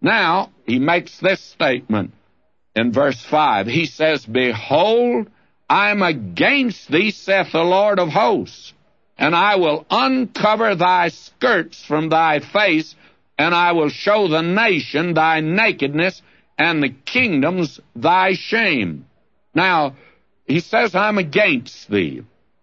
Now, he makes this statement in verse 5. He says, Behold, I am against thee, saith the Lord of hosts, and I will uncover thy skirts from thy face, and I will show the nation thy nakedness, and the kingdoms thy shame. Now, he says, I'm against thee.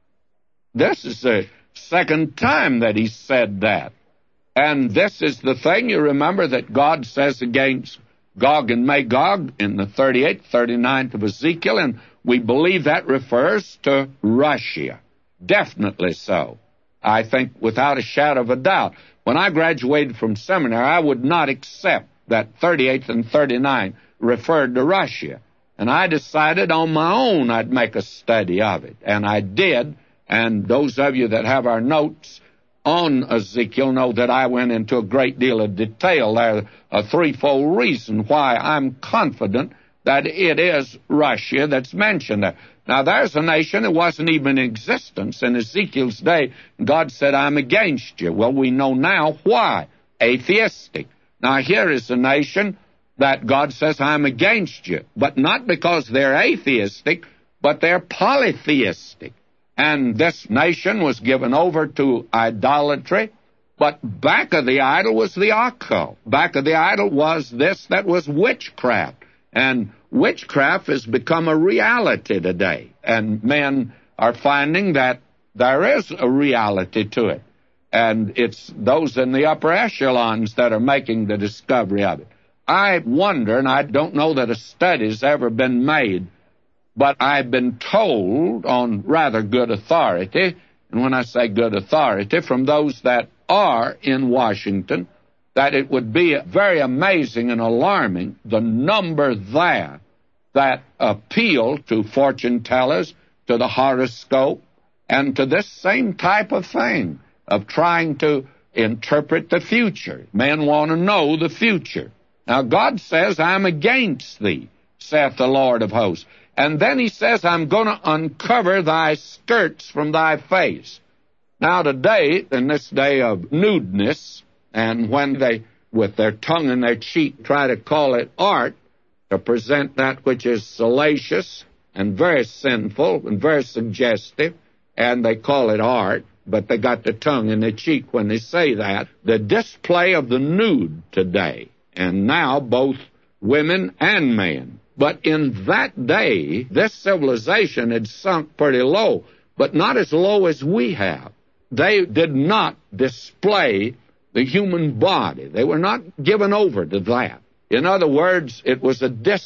This is the second time that he said that. And this is the thing, you remember that God says against Gog and Magog in the 38th, 39th of Ezekiel, and we believe that refers to Russia. Definitely so. I think without a shadow of a doubt. When I graduated from seminary, I would not accept that 38th and 39th referred to Russia. And I decided on my own I'd make a study of it. And I did. And those of you that have our notes on Ezekiel know that I went into a great deal of detail there, a threefold reason why I'm confident that it is Russia that's mentioned there. Now, there's a nation that wasn't even in existence in Ezekiel's day. God said, I'm against you. Well, we know now why. Atheistic. Now, here is a nation that God says, I'm against you. But not because they're atheistic, but they're polytheistic. And this nation was given over to idolatry, but back of the idol was the occult. Back of the idol was this that was witchcraft. And witchcraft has become a reality today. And men are finding that there is a reality to it. And it's those in the upper echelons that are making the discovery of it. I wonder, and I don't know that a study's ever been made, but I've been told on rather good authority, and when I say good authority, from those that are in Washington, that it would be very amazing and alarming, the number there that appeal to fortune tellers, to the horoscope, and to this same type of thing, of trying to interpret the future. Men want to know the future. Now, God says, I'm against thee, saith the Lord of hosts. And then he says, I'm going to uncover thy skirts from thy face. Now today, in this day of nudeness, and when they, with their tongue in their cheek, try to call it art, to present that which is salacious and very sinful and very suggestive, and they call it art, but they got the tongue in their cheek when they say that, the display of the nude today, and now both women and men. But in that day, this civilization had sunk pretty low, but not as low as we have. They did not display the human body. They were not given over to that. In other words, it was a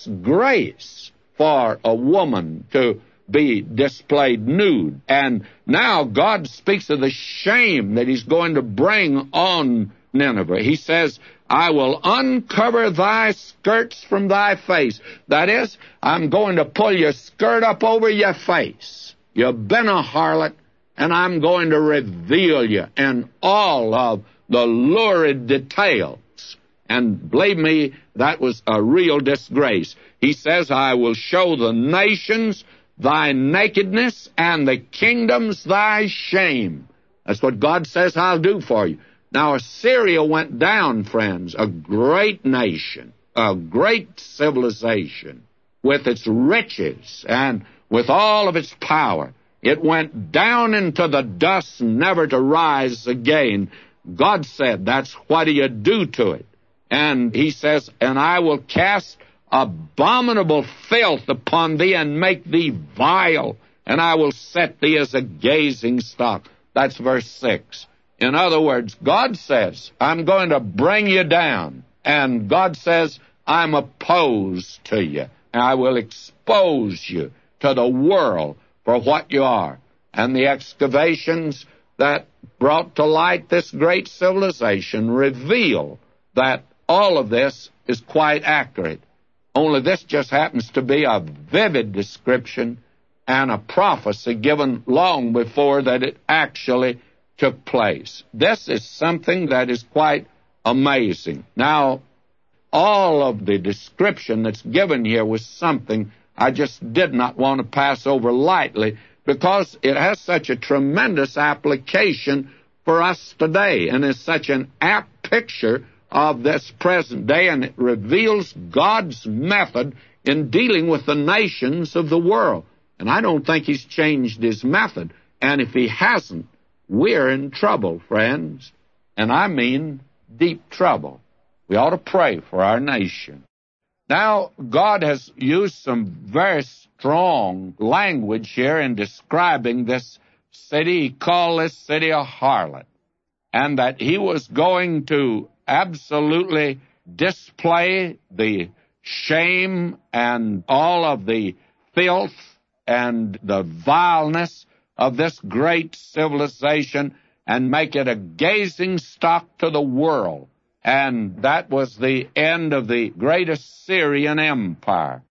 disgrace for a woman to be displayed nude. And now God speaks of the shame that he's going to bring on Nineveh. He says, I will uncover thy skirts from thy face. That is, I'm going to pull your skirt up over your face. You've been a harlot, and I'm going to reveal you in all of the lurid details. And believe me, that was a real disgrace. He says, I will show the nations thy nakedness and the kingdoms thy shame. That's what God says I'll do for you. Now, Assyria went down, friends, a great nation, a great civilization, with its riches and with all of its power. It went down into the dust, never to rise again. God said, that's what you do to it. And he says, and I will cast abominable filth upon thee and make thee vile, and I will set thee as a gazing stock. That's verse 6. In other words, God says, I'm going to bring you down. And God says, I'm opposed to you. And I will expose you to the world for what you are. And the excavations that brought to light this great civilization reveal that all of this is quite accurate. Only this just happens to be a vivid description and a prophecy given long before that it actually took place. This is something that is quite amazing. Now, all of the description that's given here was something I just did not want to pass over lightly because it has such a tremendous application for us today and is such an apt picture of this present day, and it reveals God's method in dealing with the nations of the world. And I don't think He's changed His method. And if He hasn't, we're in trouble, friends. And I mean deep trouble. We ought to pray for our nation. Now, God has used some very strong language here in describing this city. He called this city a harlot, and that He was going to absolutely display the shame and all of the filth and the vileness of this great civilization and make it a gazing stock to the world. And that was the end of the great Assyrian Empire.